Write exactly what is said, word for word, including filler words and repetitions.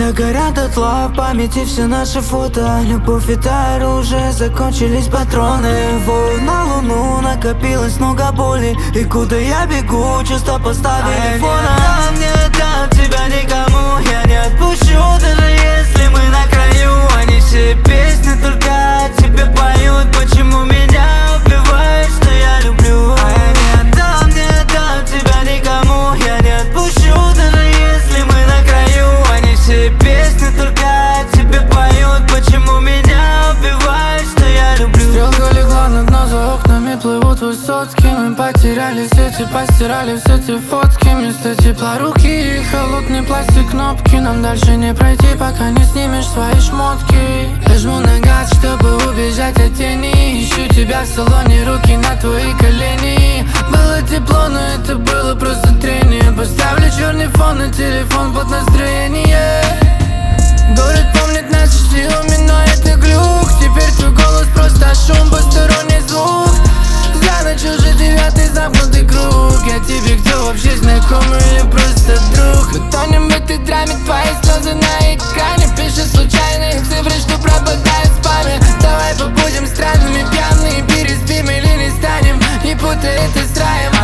Когда горят дотла в памяти все наши фото, любовь и тайра, уже закончились патроны. Вою на луну, накопилось много боли, и куда я бегу, чувства поставили фон. А я не отдам тебя никому, я не отпущу, даже если мы на краю. Они все песни только о тебе поют, почему меня убивают, что я люблю. А я не отдам, не отдам тебя никому, я не отпущу, даже если мы на краю. Они все песни только о тебе поют, почему меня убивают, что я люблю. Стрелка легла на дно, за окнами плывут высотки. Мы потеряли сети, постирали все те фотки. Вместо тепла руки и холодный пластик кнопки. Нам дальше не пройти, пока не снимешь свои шмотки. Я жму на газ, чтобы убежать от тени. Ищу тебя в салоне, руки на твои колени. Было тепло, но это было просто трение. Поставлю черный фон на телефон под настроение. Город помнит наши силы, но это глюк. Теперь твой голос просто шум, посторонний звук. За ночь уже девятый замкнутый круг. Я тебе кто вообще, знакомый или просто друг? Мы тонем в этой драме, твои слезы на экране. Пишешь случайные цифры, что пропадают в спаме. Давай побудем странными, пьяные, переспим или не станем. Не путай это с раем.